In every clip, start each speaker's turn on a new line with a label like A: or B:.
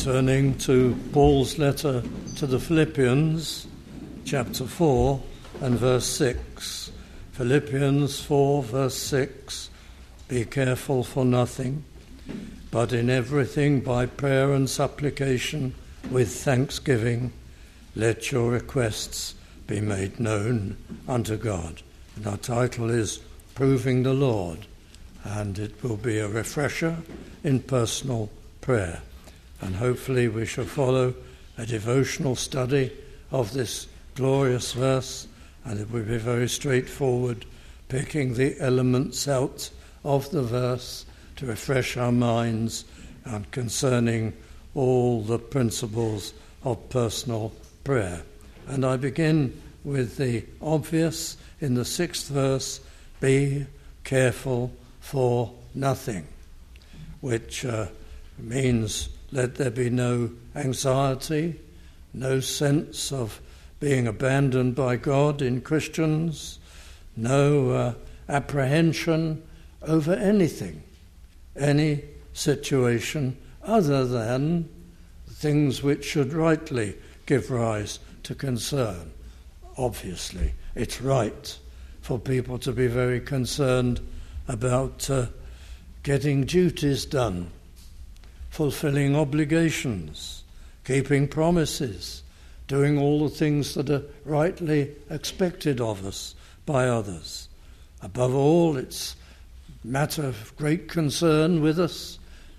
A: Turning to Paul's letter to the Philippians, chapter 4 and verse 6. Philippians 4 verse 6, be careful for nothing, but in everything by prayer and supplication with thanksgiving, let your requests be made known unto God. And our title is Proving the Lord, and it will be a refresher in personal prayer. And hopefully we shall follow a devotional study of this glorious verse, and it will be very straightforward, picking the elements out of the verse to refresh our minds and concerning all the principles of personal prayer. And I begin with the obvious in the 6th verse, be careful for nothing, which means let there be no anxiety, no sense of being abandoned by God in Christians, no apprehension over anything, any situation other than things which should rightly give rise to concern. Obviously, it's right for people to be very concerned about getting duties done, fulfilling obligations, keeping promises, doing all the things that are rightly expected of us by others. Above all, it's a matter of great concern with us,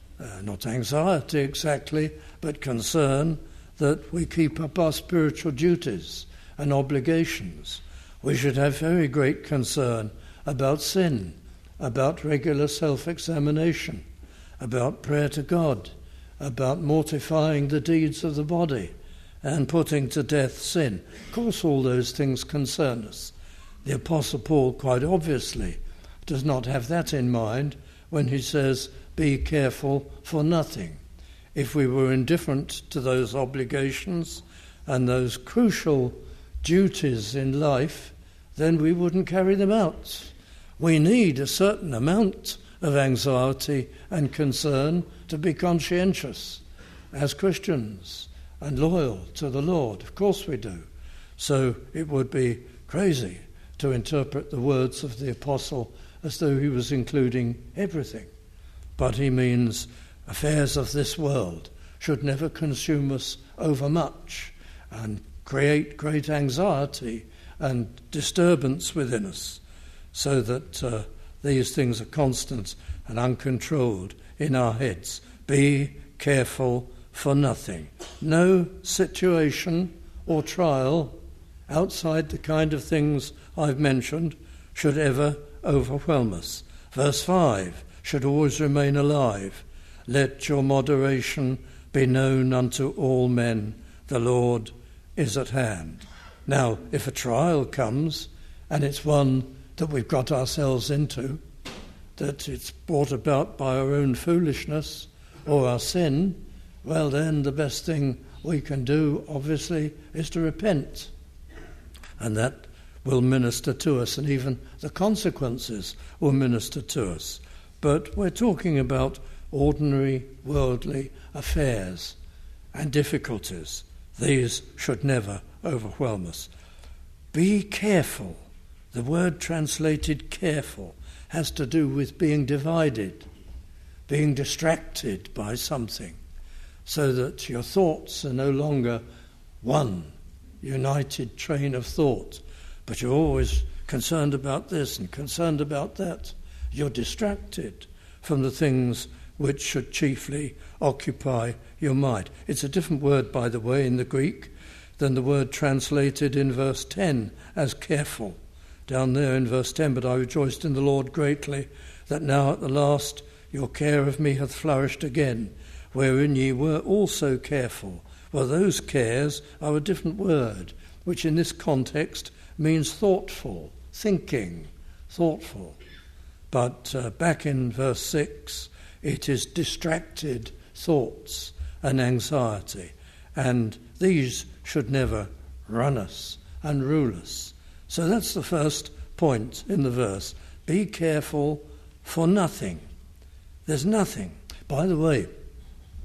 A: not anxiety exactly, but concern that we keep up our spiritual duties and obligations. We should have very great concern about sin, about regular self-examination, about prayer to God, about mortifying the deeds of the body and putting to death sin. Of course, all those things concern us. The Apostle Paul, quite obviously, does not have that in mind when he says, be careful for nothing. If we were indifferent to those obligations and those crucial duties in life, then we wouldn't carry them out. We need a certain amount of anxiety and concern to be conscientious as Christians and loyal to the Lord. Of course we do. So it would be crazy to interpret the words of the apostle as though he was including everything. But he means affairs of this world should never consume us overmuch and create great anxiety and disturbance within us, so that these things are constant and uncontrolled in our heads. Be careful for nothing. No situation or trial outside the kind of things I've mentioned should ever overwhelm us. Verse 5 should always remain alive. Let your moderation be known unto all men. The Lord is at hand. Now, if a trial comes, and it's one that we've got ourselves into, that it's brought about by our own foolishness or our sin, well then the best thing we can do, obviously, is to repent. And that will minister to us, and even the consequences will minister to us. But we're talking about ordinary worldly affairs and difficulties. These should never overwhelm us. Be careful. The word translated careful has to do with being divided, being distracted by something, so that your thoughts are no longer one united train of thought, but you're always concerned about this and concerned about that. You're distracted from the things which should chiefly occupy your mind. It's a different word, by the way, in the Greek than the word translated in verse 10 as careful. Down there in verse 10, but I rejoiced in the Lord greatly, that now at the last your care of me hath flourished again, wherein ye were also careful. Well, those cares are a different word, which in this context means thoughtful, thinking, thoughtful. But back in verse 6, it is distracted thoughts and anxiety, and these should never run us and rule us. So that's the first point in the verse. Be careful for nothing. There's nothing. By the way,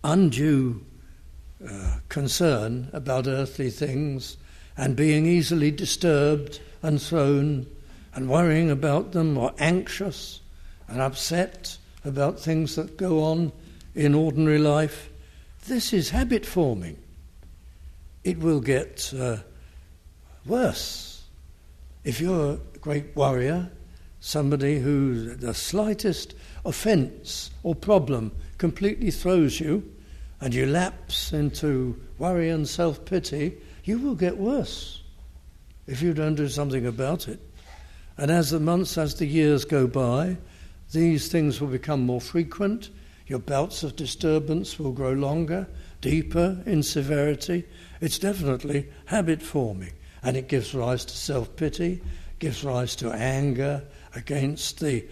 A: undue concern about earthly things and being easily disturbed and thrown and worrying about them, or anxious and upset about things that go on in ordinary life, this is habit forming. It will get worse. If you're a great worrier, somebody who the slightest offence or problem completely throws you, and you lapse into worry and self-pity, you will get worse if you don't do something about it. And as the months, as the years go by, these things will become more frequent. Your bouts of disturbance will grow longer, deeper in severity. It's definitely habit forming, and it gives rise to self-pity, gives rise to anger against the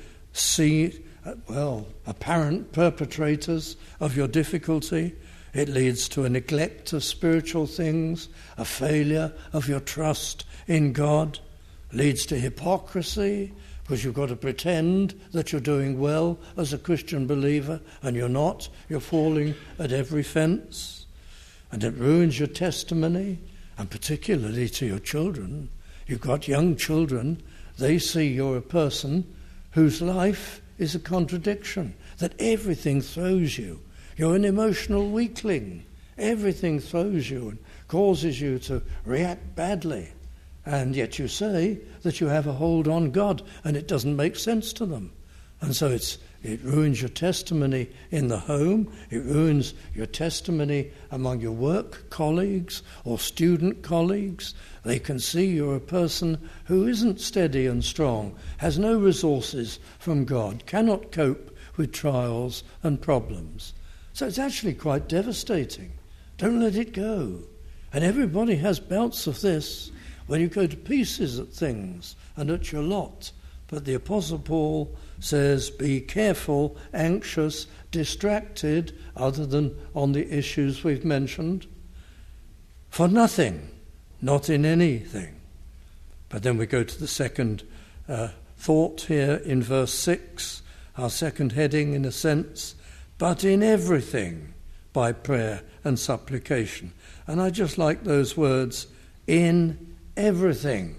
A: apparent perpetrators of your difficulty. It leads to a neglect of spiritual things, a failure of your trust in God. Leads to hypocrisy, because you've got to pretend that you're doing well as a Christian believer, and you're not. You're falling at every fence. And it ruins your testimony, and particularly to your children. You've got young children. They see you're a person whose life is a contradiction, that everything throws you. You're an emotional weakling. Everything throws you and causes you to react badly. And yet you say that you have a hold on God, and it doesn't make sense to them. And so it ruins your testimony in the home. It ruins your testimony among your work colleagues or student colleagues. They can see you're a person who isn't steady and strong, has no resources from God, cannot cope with trials and problems. So it's actually quite devastating. Don't let it go. And everybody has bouts of this, when you go to pieces at things and at your lot. But the Apostle Paul says, be careful, anxious, distracted, other than on the issues we've mentioned, for nothing, not in anything. But then we go to the second thought here in verse 6, our second heading in a sense, but in everything by prayer and supplication. And I just like those words, in everything.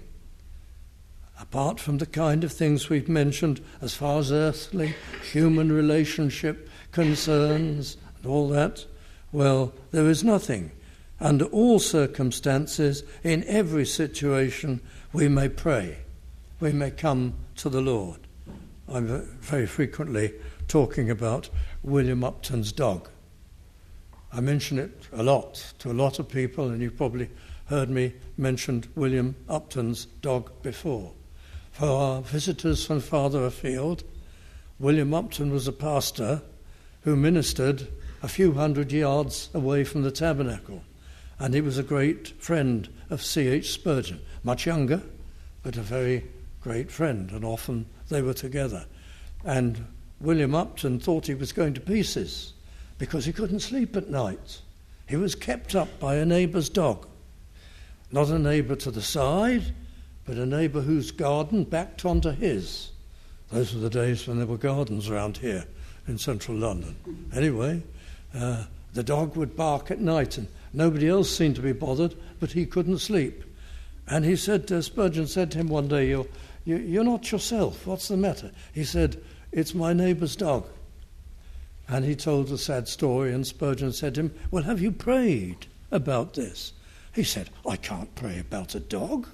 A: Apart from the kind of things we've mentioned as far as earthly, human relationship concerns and all that, well, there is nothing. Under all circumstances, in every situation, we may pray. We may come to the Lord. I'm very frequently talking about William Upton's dog. I mention it a lot to a lot of people, and you've probably heard me mention William Upton's dog before. For our visitors from farther afield, William Upton was a pastor who ministered a few hundred yards away from the tabernacle, and he was a great friend of C.H. Spurgeon, much younger, but a very great friend, and often they were together. And William Upton thought he was going to pieces because he couldn't sleep at night. He was kept up by a neighbour's dog. Not a neighbour to the side, but a neighbour whose garden backed onto his. Those were the days when there were gardens around here in central London. Anyway, the dog would bark at night, and nobody else seemed to be bothered, but he couldn't sleep. And he said, Spurgeon said to him one day, you're not yourself. What's the matter? He said, it's my neighbour's dog. And he told a sad story, and Spurgeon said to him, well, have you prayed about this? He said, I can't pray about a dog.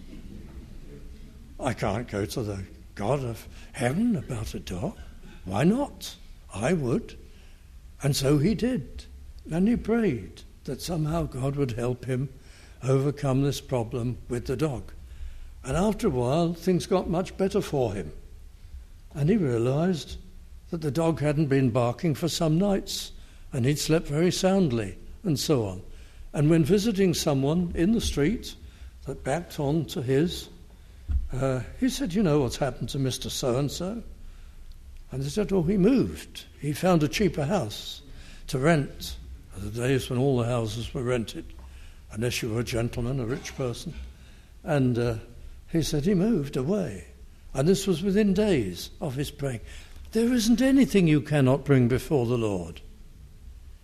A: I can't go to the God of heaven about a dog. Why not? I would. And so he did. And he prayed that somehow God would help him overcome this problem with the dog. And after a while, things got much better for him. And he realized that the dog hadn't been barking for some nights, and he'd slept very soundly, and so on. And when visiting someone in the street that backed on to his, he said, you know what's happened to Mr. So-and-so? And they said, oh, he moved. He found a cheaper house to rent. The days when all the houses were rented, unless you were a gentleman, a rich person. And he said he moved away. And this was within days of his praying. There isn't anything you cannot bring before the Lord.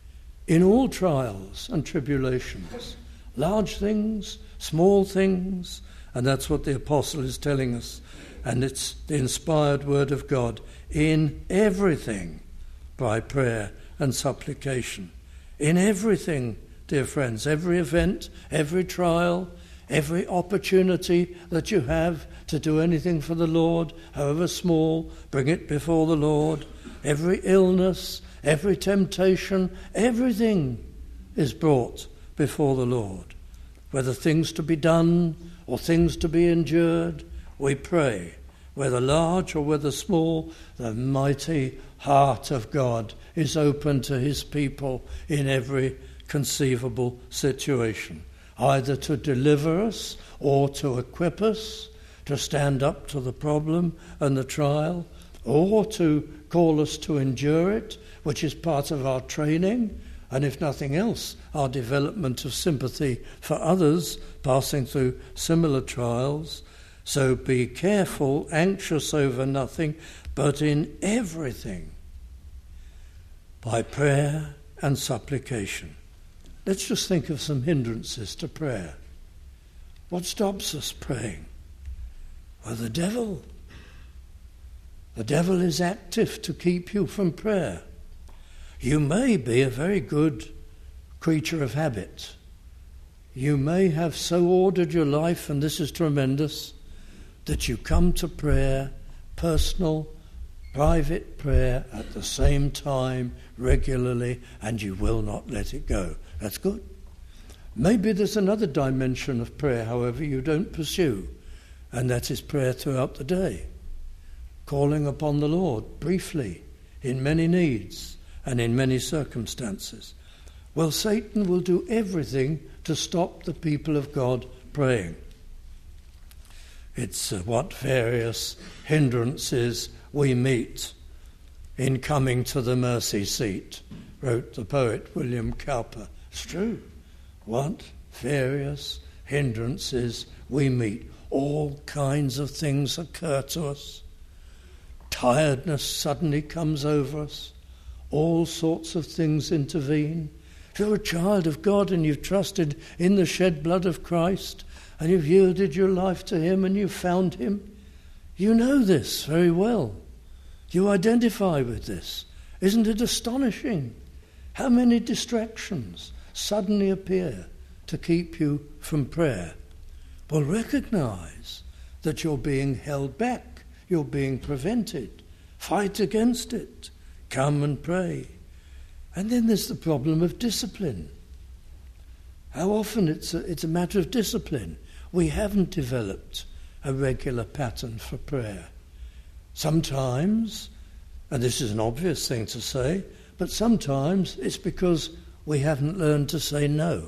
A: in all trials and tribulations, large things, small things, and that's what the apostle is telling us. And it's the inspired word of God. In everything, by prayer and supplication. In everything, dear friends, every event, every trial, every opportunity that you have to do anything for the Lord, however small, bring it before the Lord. Every illness, every temptation, everything is brought before the Lord. Whether things to be done or things to be endured, we pray. Whether large or whether small, the mighty heart of God is open to his people in every conceivable situation, either to deliver us or to equip us, to stand up to the problem and the trial, or to call us to endure it, which is part of our training, and if nothing else, our development of sympathy for others passing through similar trials. So be careful, anxious over nothing, but in everything, by prayer and supplication. Let's just think of some hindrances to prayer. What stops us praying? Well, the devil. The devil is active to keep you from prayer. You may be a very good creature of habit. You may have so ordered your life, and this is tremendous, that you come to prayer, personal, private prayer, at the same time, regularly, and you will not let it go. That's good. Maybe there's another dimension of prayer, however, you don't pursue, and that is prayer throughout the day, calling upon the Lord briefly in many needs and in many circumstances. Well, Satan will do everything to stop the people of God praying. It's what various hindrances we meet in coming to the mercy seat, wrote the poet William Cowper. It's true. What various hindrances we meet. All kinds of things occur to us. Tiredness suddenly comes over us. All sorts of things intervene. If you're a child of God and you've trusted in the shed blood of Christ, and you've yielded your life to him and you've found him, you know this very well. You identify with this. Isn't it astonishing how many distractions suddenly appear to keep you from prayer? Well, recognize that you're being held back, you're being prevented. Fight against it. Come and pray. And then there's the problem of discipline. How often it's a matter of discipline. We haven't developed a regular pattern for prayer. Sometimes, and this is an obvious thing to say, but sometimes it's because we haven't learned to say no.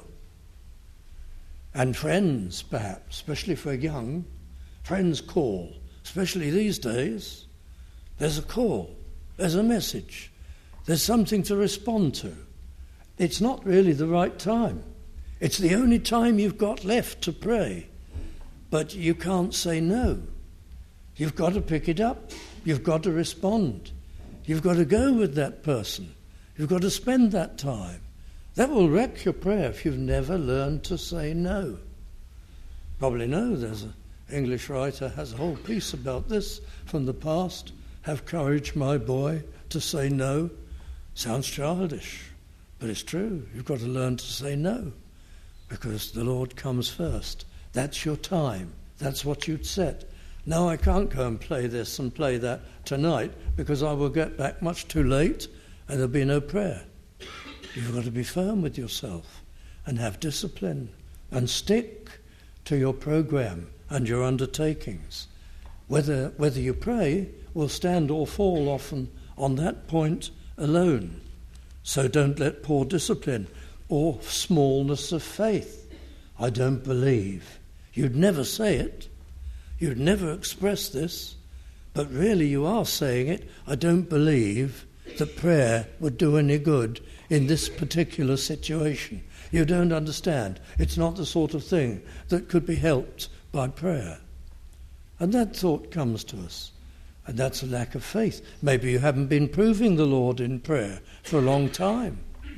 A: And friends, perhaps, especially if we're young, friends call, especially these days. There's a call, there's a message, there's something to respond to. It's not really the right time. It's the only time you've got left to pray. But you can't say no. You've got to pick it up. You've got to respond. You've got to go with that person. You've got to spend that time. That will wreck your prayer if you've never learned to say no. Probably know there's an English writer has a whole piece about this from the past. Have courage, my boy, to say no. Sounds childish, but it's true. You've got to learn to say no, because the Lord comes first. That's your time. That's what you'd set. No, I can't go and play this and play that tonight because I will get back much too late and there'll be no prayer. You've got to be firm with yourself and have discipline and stick to your program and your undertakings. Whether you pray will stand or fall often on that point alone. So don't let poor discipline or smallness of faith, I don't believe. You'd never say it. You'd never express this. But really you are saying it. I don't believe that prayer would do any good in this particular situation. You don't understand. It's not the sort of thing that could be helped by prayer. And that thought comes to us. And that's a lack of faith. Maybe you haven't been proving the Lord in prayer for a long time.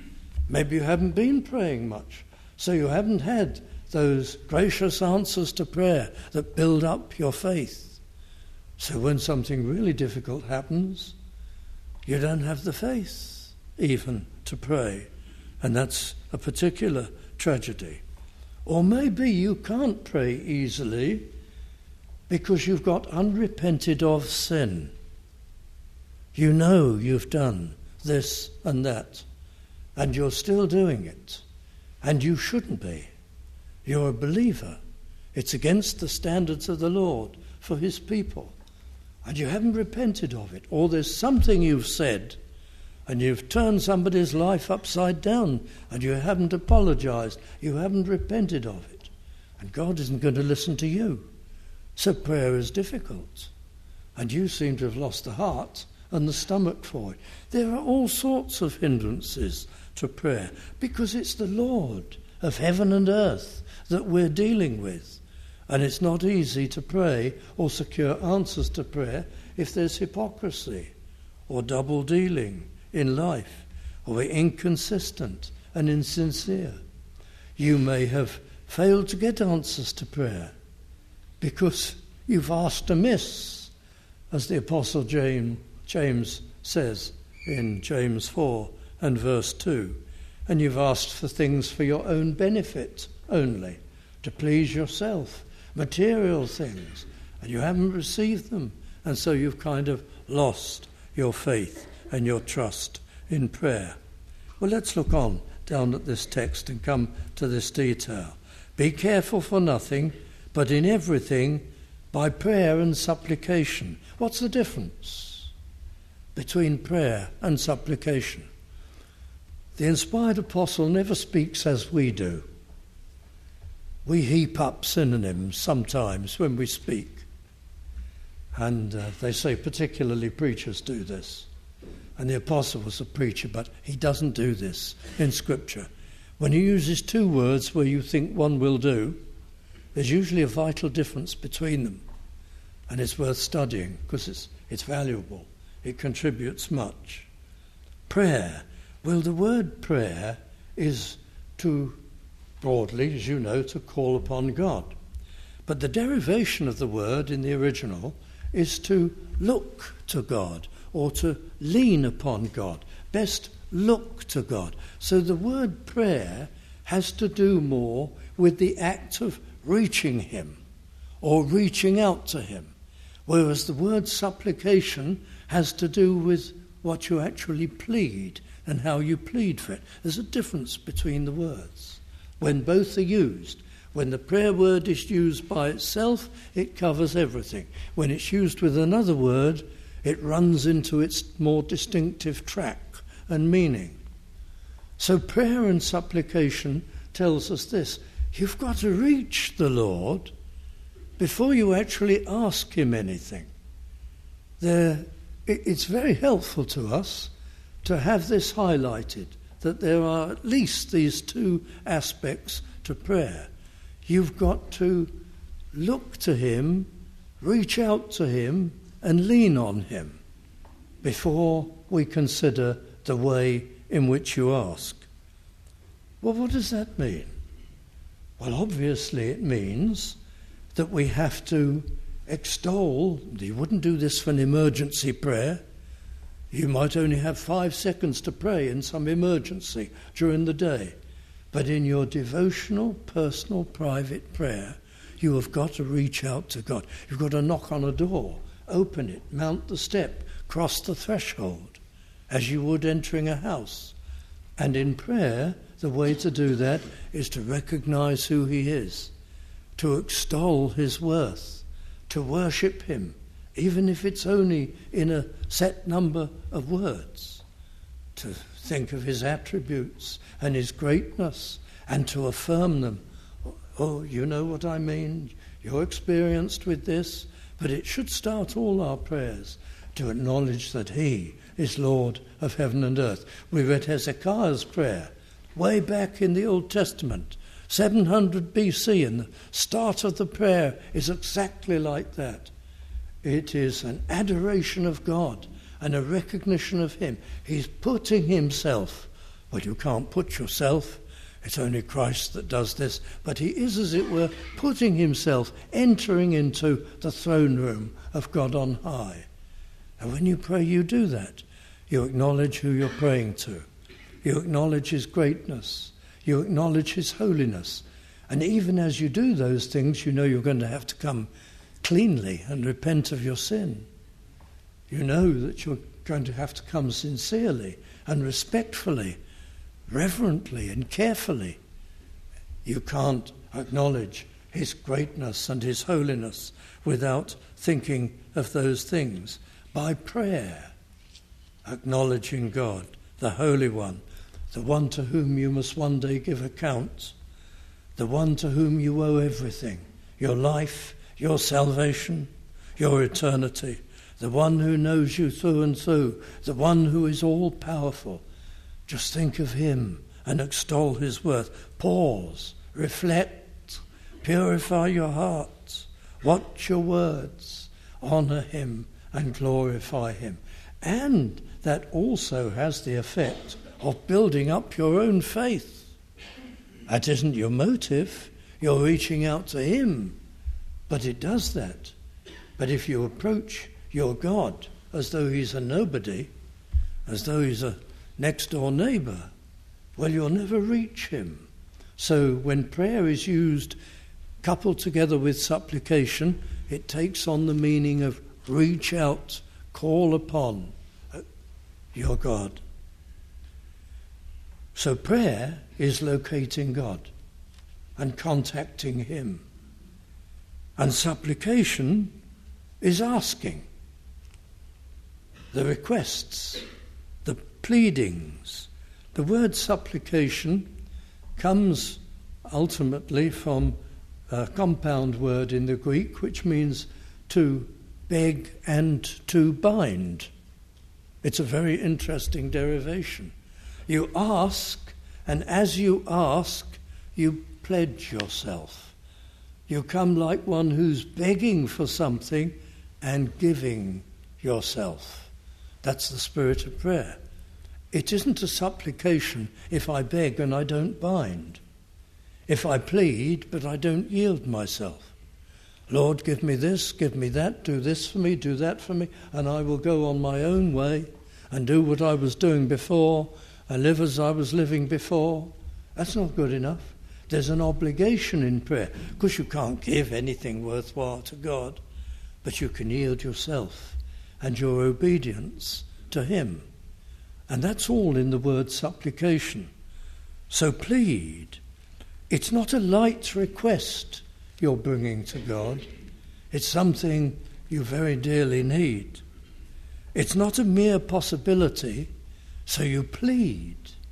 A: Maybe you haven't been praying much, so you haven't had those gracious answers to prayer that build up your faith. So when something really difficult happens, you don't have the faith even to pray, and that's a particular tragedy. Or maybe you can't pray easily because you've got unrepented of sin. You know you've done this and that, and you're still doing it, and you shouldn't be. You're a believer. It's against the standards of the Lord for his people, and you haven't repented of it. Or there's something you've said, and you've turned somebody's life upside down, and you haven't apologized, you haven't repented of it, and God isn't going to listen to you. So prayer is difficult, and you seem to have lost the heart and the stomach for it. There are all sorts of hindrances to prayer, because it's the Lord of heaven and earth that we're dealing with, and it's not easy to pray or secure answers to prayer if there's hypocrisy or double dealing in life, or we're inconsistent and insincere. You may have failed to get answers to prayer because you've asked amiss, as the Apostle James says in James 4 and verse 2, and you've asked for things for your own benefit only, to please yourself, material things, and you haven't received them, and so you've kind of lost your faith and your trust in prayer. Well, let's look on down at this text and come to this detail. Be careful for nothing, but in everything by prayer and supplication. What's the difference between prayer and supplication? The inspired apostle never speaks as we do. We heap up synonyms sometimes when we speak, and they say particularly preachers do this. And the apostle was a preacher, but he doesn't do this in Scripture. When he uses two words where you think one will do, there's usually a vital difference between them. And it's worth studying because it's valuable. It contributes much. Prayer. Well, the word prayer is to, broadly, as you know, to call upon God. But the derivation of the word in the original is to look to God, or to lean upon God. Best look to God. So the word prayer has to do more with the act of reaching him or reaching out to him, whereas the word supplication has to do with what you actually plead and how you plead for it. There's a difference between the words when both are used. When the prayer word is used by itself, it covers everything. When it's used with another word, it runs into its more distinctive track and meaning. So prayer and supplication tells us this. You've got to reach the Lord before you actually ask him anything. It's very helpful to us to have this highlighted, that there are at least these two aspects to prayer. You've got to look to him, reach out to him, and lean on him before we consider the way in which you ask. Well, what does that mean? Well, obviously it means that we have to extol. You wouldn't do this for an emergency prayer. You might only have 5 seconds to pray in some emergency during the day. But in your devotional, personal, private prayer, you have got to reach out to God. You've got to knock on a door, open it, mount the step, cross the threshold, as you would entering a house. And in prayer, the way to do that is to recognize who he is, to extol his worth, to worship him, even if it's only in a set number of words, to think of his attributes and his greatness and to affirm them. Oh, you know what I mean? You're experienced with this. But it should start all our prayers to acknowledge that he is Lord of heaven and earth. We read Hezekiah's prayer way back in the Old Testament, 700 BC, and the start of the prayer is exactly like that. It is an adoration of God and a recognition of him. He's putting himself Well, you can't put yourself. It's only Christ that does this. But he is, as it were, putting himself, entering into the throne room of God on high. And when you pray, you do that. You acknowledge who you're praying to. You acknowledge his greatness. You acknowledge his holiness. And even as you do those things, you know you're going to have to come cleanly and repent of your sin. You know that you're going to have to come sincerely and respectfully, reverently and carefully. You can't acknowledge his greatness and his holiness without thinking of those things. By prayer, acknowledging God, the Holy One, the one to whom you must one day give account, the one to whom you owe everything, your life, your salvation, your eternity, the one who knows you through and through, the one who is all-powerful. Just think of him and extol his worth. Pause, reflect, purify your hearts, watch your words, honour him and glorify him. And that also has the effect of building up your own faith. That isn't your motive. You're reaching out to him, but it does that. But if you approach your God as though he's a nobody, as though he's a next-door neighbour, well, you'll never reach him. So when prayer is used, coupled together with supplication, it takes on the meaning of reach out, call upon your God. So prayer is locating God and contacting him. And supplication is asking. The requests, the pleadings. The word supplication comes ultimately from a compound word in the Greek which means to beg and to bind. It's a very interesting derivation. You ask, and as you ask, you pledge yourself. You come like one who's begging for something and giving yourself. That's the spirit of prayer. It isn't a supplication if I beg and I don't bind. If I plead but I don't yield myself. Lord, give me this, give me that, do this for me, do that for me, and I will go on my own way and do what I was doing before, and live as I was living before. That's not good enough. There's an obligation in prayer, because you can't give anything worthwhile to God, but you can yield yourself and your obedience to him. And that's all in the word supplication. So plead. It's not a light request you're bringing to God. It's something you very dearly need. It's not a mere possibility, so you plead.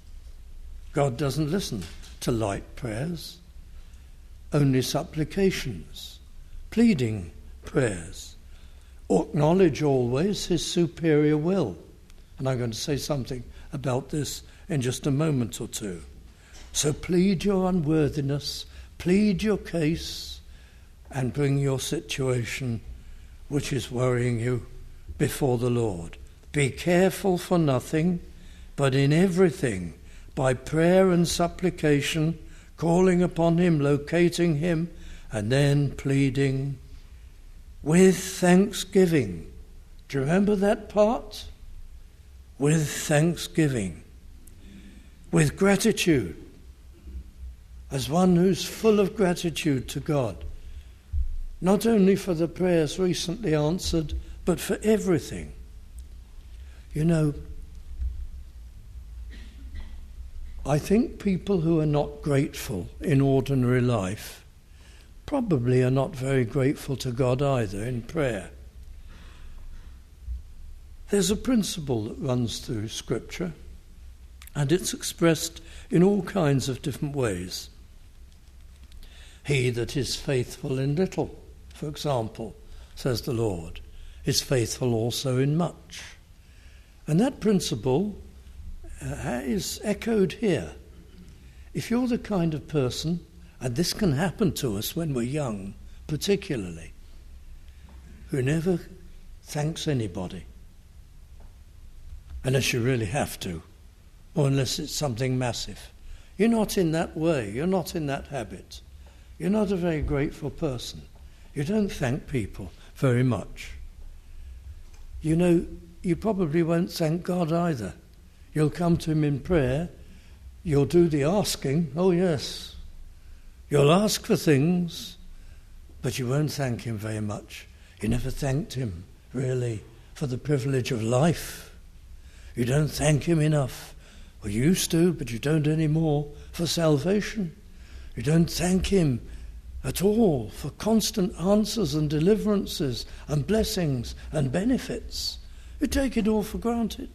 A: God doesn't listen to light prayers, only supplications, pleading prayers. Acknowledge always his superior will. And I'm going to say something about this in just a moment or two. So plead your unworthiness, plead your case, and bring your situation, which is worrying you, before the Lord. Be careful for nothing, but in everything, by prayer and supplication, calling upon him, locating him, and then pleading with thanksgiving. Do you remember that part? With thanksgiving. With gratitude. As one who's full of gratitude to God. Not only for the prayers recently answered, but for everything. You know, I think people who are not grateful in ordinary life probably are not very grateful to God either in prayer. There's a principle that runs through Scripture, and it's expressed in all kinds of different ways. He that is faithful in little, for example, says the Lord, is faithful also in much. And that principle is echoed here. If you're the kind of person, and this can happen to us when we're young, particularly, who never thanks anybody, unless you really have to, or unless it's something massive. You're not in that way. You're not in that habit. You're not a very grateful person. You don't thank people very much. You know, you probably won't thank God either. You'll come to him in prayer. You'll do the asking. Oh, yes. You'll ask for things, but you won't thank him very much. You never thanked him, really, for the privilege of life. You don't thank him enough. Well, you used to, but you don't anymore, for salvation. You don't thank him at all for constant answers and deliverances and blessings and benefits. You take it all for granted.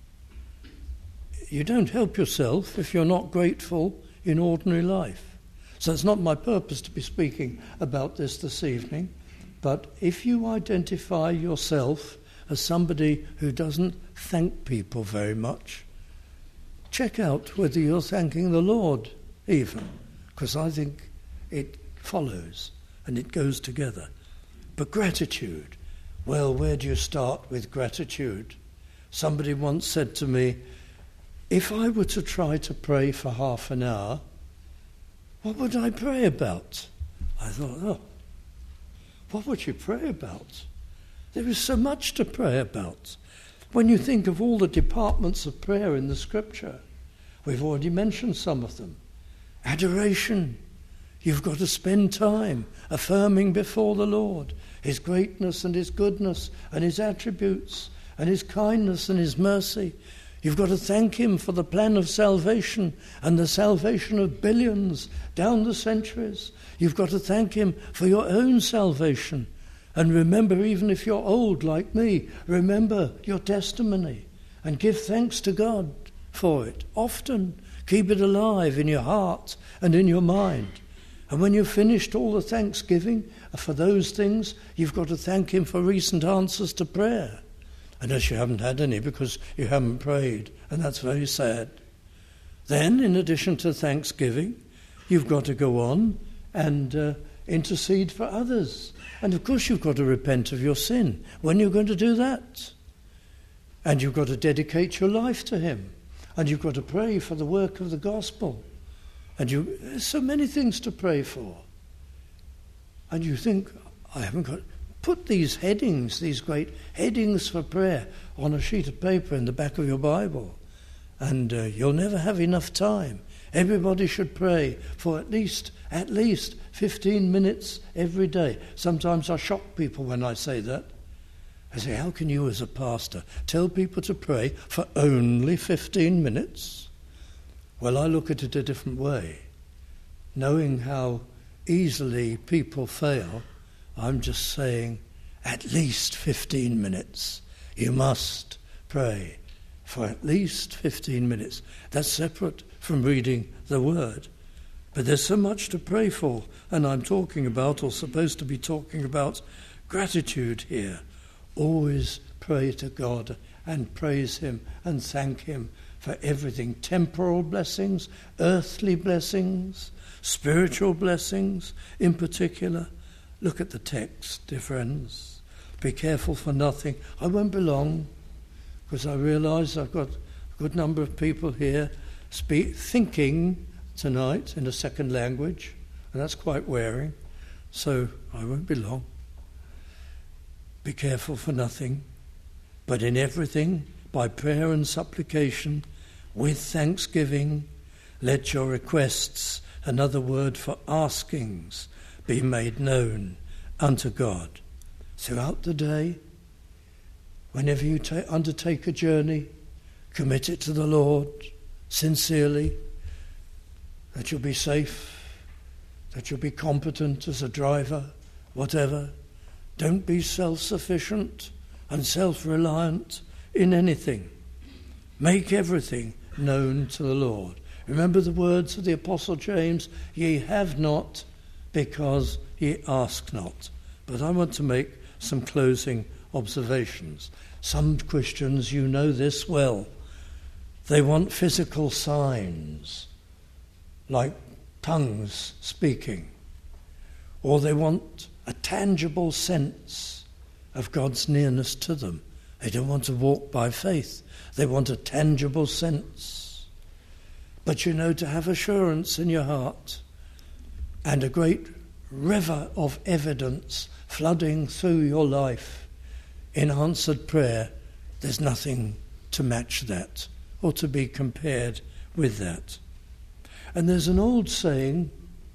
A: You don't help yourself if you're not grateful in ordinary life. So it's not my purpose to be speaking about this evening, but if you identify yourself as somebody who doesn't thank people very much, check out whether you're thanking the Lord even, because I think it follows and it goes together. But gratitude, well, where do you start with gratitude? Somebody once said to me, if I were to try to pray for half an hour, what would I pray about? I thought, what would you pray about? There is so much to pray about. When you think of all the departments of prayer in the Scripture, we've already mentioned some of them. Adoration. You've got to spend time affirming before the Lord his greatness and his goodness and his attributes and his kindness and his mercy. You've got to thank him for the plan of salvation and the salvation of billions down the centuries. You've got to thank him for your own salvation. And remember, even if you're old like me, remember your testimony and give thanks to God for it. Often keep it alive in your heart and in your mind. And when you've finished all the thanksgiving for those things, you've got to thank him for recent answers to prayer. Unless you haven't had any because you haven't prayed, and that's very sad. Then, in addition to thanksgiving, you've got to go on and intercede for others. And of course you've got to repent of your sin. When you're going to do that? And you've got to dedicate your life to him. And you've got to pray for the work of the gospel. And there's so many things to pray for. And you think, I haven't got... Put these headings, these great headings for prayer, on a sheet of paper in the back of your Bible. And you'll never have enough time. Everybody should pray for at least 15 minutes every day. Sometimes I shock people when I say that. I say, how can you as a pastor tell people to pray for only 15 minutes? Well, I look at it a different way. Knowing how easily people fail, I'm just saying at least 15 minutes. You must pray for at least 15 minutes. That's separate from reading the Word. But there's so much to pray for, and I'm talking about, or supposed to be talking about, gratitude here. Always pray to God and praise him and thank him for everything. Temporal blessings, earthly blessings, spiritual blessings in particular. Look at the text, dear friends. Be careful for nothing. I won't be long, because I realise I've got a good number of people here thinking tonight in a second language, and that's quite wearing, so I won't be long. Be careful for nothing, but in everything, by prayer and supplication, with thanksgiving, let your requests, another word for askings, be made known unto God. Throughout the day, whenever you undertake a journey, commit it to the Lord sincerely, that you'll be safe, that you'll be competent as a driver, whatever. Don't be self-sufficient and self-reliant in anything. Make everything known to the Lord. Remember the words of the Apostle James, ye have not because ye ask not. But I want to make some closing observations. Some Christians, you know this well, they want physical signs, like tongues speaking, or they want a tangible sense of God's nearness to them. They don't want to walk by faith. They want a tangible sense. But to have assurance in your heart and a great river of evidence flooding through your life in answered prayer, there's nothing to match that or to be compared with that. And there's an old saying,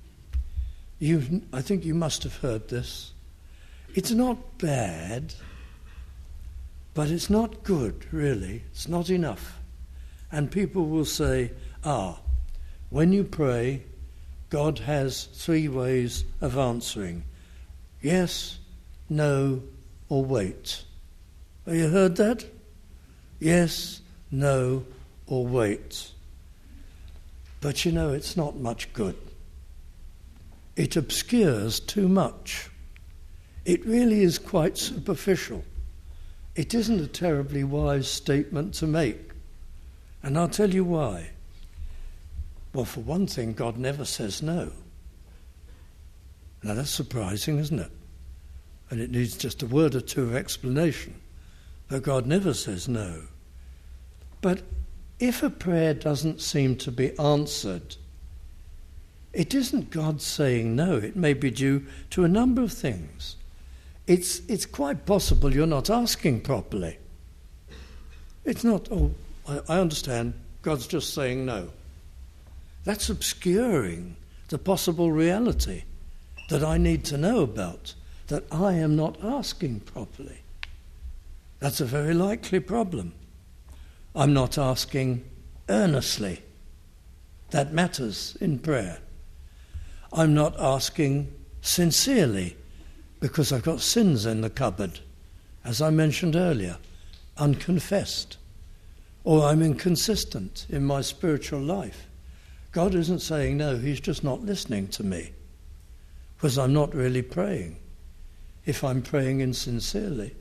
A: I think you must have heard this, it's not bad, but it's not good, really. It's not enough. And people will say, when you pray, God has 3 ways of answering. Yes, no, or wait. Have you heard that? Yes, no, or wait. But it's not much good. It obscures too much. It really is quite superficial. It isn't a terribly wise statement to make. And I'll tell you why. Well, for one thing, God never says no. Now that's surprising, isn't it? And it needs just a word or two of explanation. But God never says no. But if a prayer doesn't seem to be answered, it isn't God saying no. It may be due to a number of things. It's quite possible you're not asking properly. It's not, I understand, God's just saying no. That's obscuring the possible reality that I need to know about, that I am not asking properly. That's a very likely problem. I'm not asking earnestly. That matters in prayer. I'm not asking sincerely because I've got sins in the cupboard, as I mentioned earlier, unconfessed. Or I'm inconsistent in my spiritual life. God isn't saying no, he's just not listening to me because I'm not really praying if I'm praying insincerely.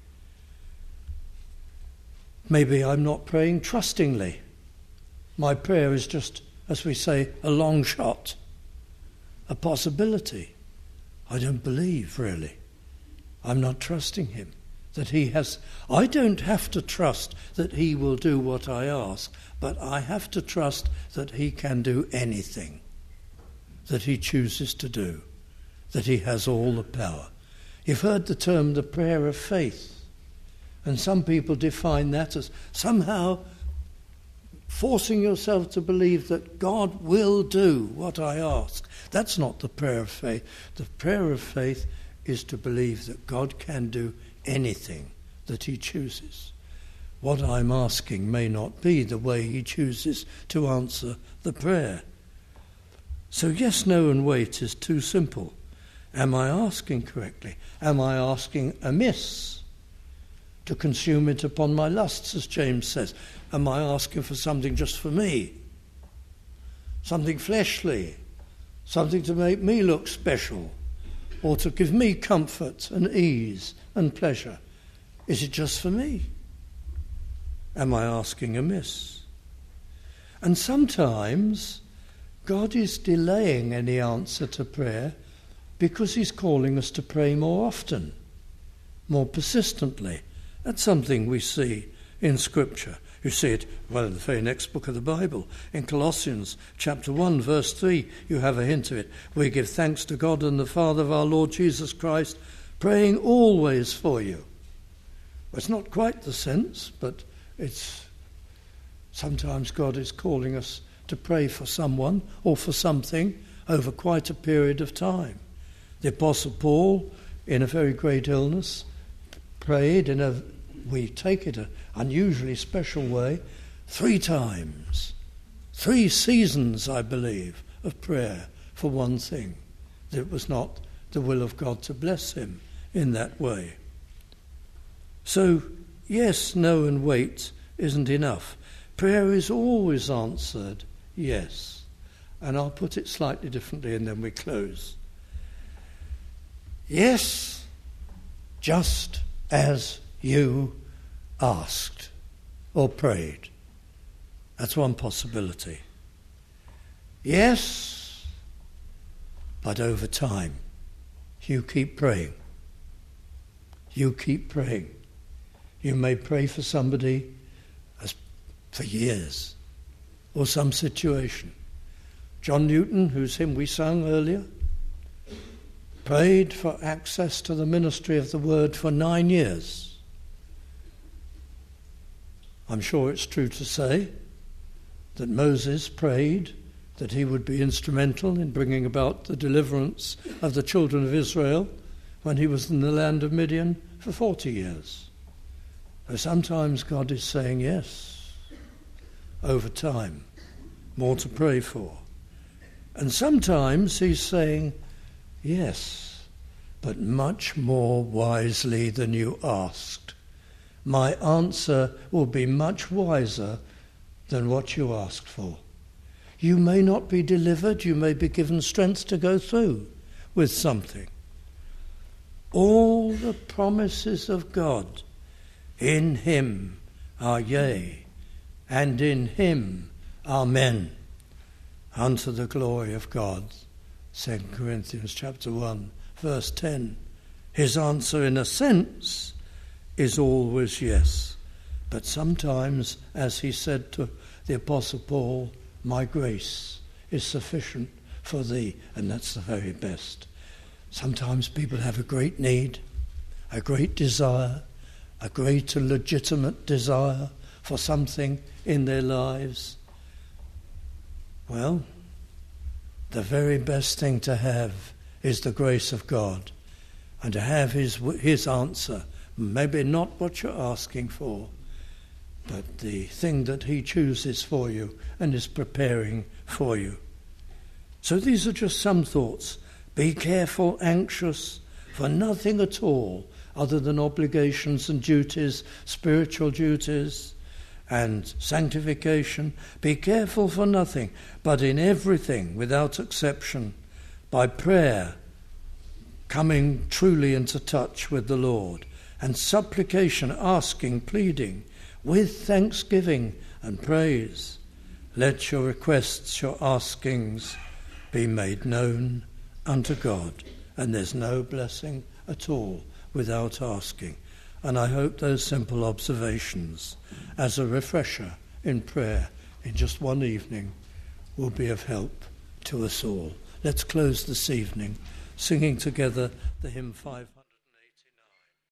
A: Maybe I'm not praying trustingly. My prayer is just, as we say, a long shot, a possibility. I don't believe, really. I'm not trusting him. I don't have to trust that he will do what I ask, but I have to trust that he can do anything that he chooses to do, that he has all the power. You've heard the term the prayer of faith, and some people define that as somehow forcing yourself to believe that God will do what I ask. That's not the prayer of faith. The prayer of faith is to believe that God can do anything that he chooses. What I'm asking may not be the way he chooses to answer the prayer. So yes, no, and wait is too simple. Am I asking correctly? Am I asking amiss to consume it upon my lusts, as James says? Am I asking for something just for me? Something fleshly? Something to make me look special? Or to give me comfort and ease and pleasure? Is it just for me? Am I asking amiss? And sometimes God is delaying any answer to prayer because he's calling us to pray more often, more persistently. That's something we see in Scripture. You see it, in the very next book of the Bible. In Colossians chapter 1, verse 3, you have a hint of it. We give thanks to God and the Father of our Lord Jesus Christ, praying always for you. Well, it's not quite the sense, but it's sometimes God is calling us to pray for someone or for something over quite a period of time. The Apostle Paul, in a very great illness, prayed we take it, an unusually special way, 3 times. 3 seasons, I believe, of prayer for one thing. That it was not the will of God to bless him in that way. So, yes, no, and wait isn't enough. Prayer is always answered, yes. And I'll put it slightly differently and then we close. Yes, just as you asked or prayed. That's one possibility. Yes, but over time, you keep praying. You keep praying. You may pray for somebody for years, or some situation. John Newton, whose hymn we sang earlier, prayed for access to the ministry of the Word for 9 years. I'm sure it's true to say that Moses prayed that he would be instrumental in bringing about the deliverance of the children of Israel when he was in the land of Midian for 40 years. So sometimes God is saying yes, over time, more to pray for. And sometimes he's saying yes, but much more wisely than you asked. My answer will be much wiser than what you asked for. You may not be delivered, you may be given strength to go through with something. All the promises of God in him are yea, and in him amen, unto the glory of God. 2 Corinthians chapter 1, verse 10. His answer, in a sense, is always yes. But sometimes, as he said to the Apostle Paul, my grace is sufficient for thee, and that's the very best. Sometimes people have a great need, a great desire, a great and legitimate desire for something in their lives. Well, the very best thing to have is the grace of God, and to have his answer, maybe not what you're asking for, but the thing that he chooses for you and is preparing for you. So these are just some thoughts. Be careful, anxious for nothing at all other than obligations and duties, spiritual duties and sanctification. Be careful for nothing, but in everything, without exception, by prayer, coming truly into touch with the Lord, and supplication, asking, pleading, with thanksgiving and praise. Let your requests, your askings, be made known unto God. And there's no blessing at all without asking. And I hope those simple observations, as a refresher in prayer in just one evening, will be of help to us all. Let's close this evening singing together the hymn 500.